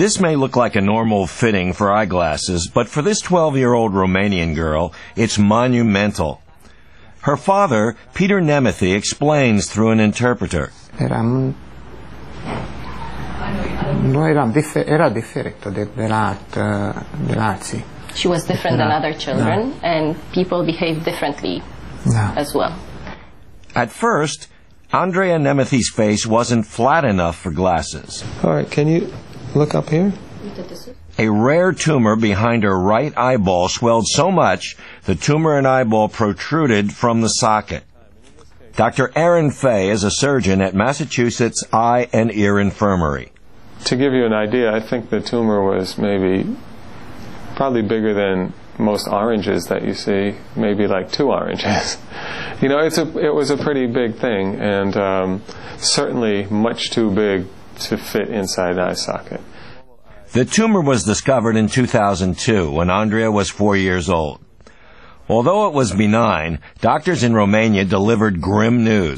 This may look like a normal fitting for eyeglasses, but for this 12-year-old Romanian girl, it's monumental. Her father, Peter Nemethy, explains through an interpreter. Era different dell'altri. She was different than other children, and people behaved differently as well. At first, Andrea Nemethy's face wasn't flat enough for glasses. All right, can you look up here? A rare tumor behind her right eyeball swelled so much the tumor and eyeball protruded from the socket. Dr. Aaron Fay is a surgeon at Massachusetts Eye and Ear Infirmary. To give you an idea, I think the tumor was probably bigger than most oranges that you see, maybe like 2 oranges. You know, it was a pretty big thing, and certainly much too big to fit inside an eye socket. The tumor was discovered in 2002 when Andrea was 4 years old. Although it was benign, doctors in Romania delivered grim news.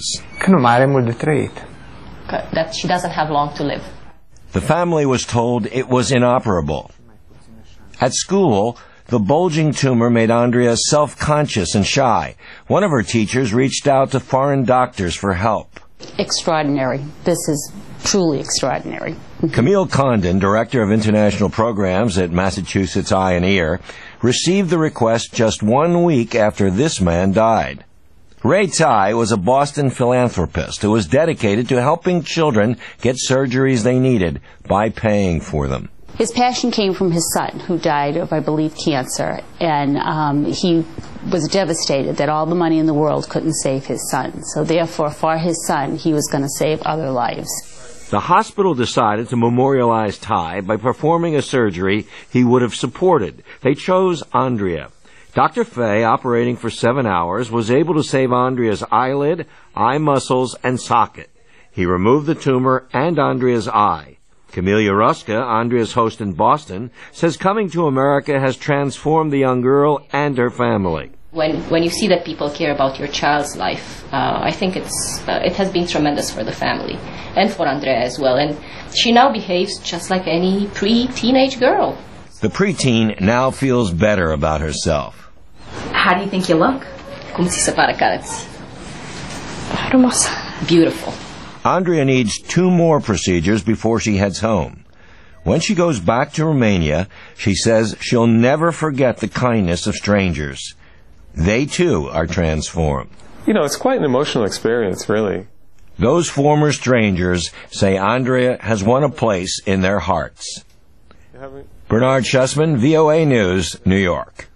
That she doesn't have long to live. The family was told it was inoperable. At school, the bulging tumor made Andrea self-conscious and shy. One of her teachers reached out to foreign doctors for help. Extraordinary. This is truly extraordinary. Camille Condon, Director of International Programs at Massachusetts Eye and Ear, received the request just 1 week after this man died. Ray Tai was a Boston philanthropist who was dedicated to helping children get surgeries they needed by paying for them. His passion came from his son, who died of, I believe, cancer, and he was devastated that all the money in the world couldn't save his son. So therefore, for his son, he was going to save other lives. The hospital decided to memorialize Tai by performing a surgery he would have supported. They chose Andrea. Dr. Fay, operating for 7 hours, was able to save Andrea's eyelid, eye muscles, and socket. He removed the tumor and Andrea's eye. Camelia Ruska, Andrea's host in Boston, says coming to America has transformed the young girl and her family. When you see that people care about your child's life, I think it has been tremendous for the family and for Andrea as well. And she now behaves just like any pre-teenage girl. The preteen now feels better about herself. How do you think you look? Cum ți se pare că arăți? Frumos. Beautiful. Andrea needs 2 more procedures before she heads home. When she goes back to Romania, she says she'll never forget the kindness of strangers. They, too, are transformed. You know, it's quite an emotional experience, really. Those former strangers say Andrea has won a place in their hearts. Bernard Schussman, VOA News, New York.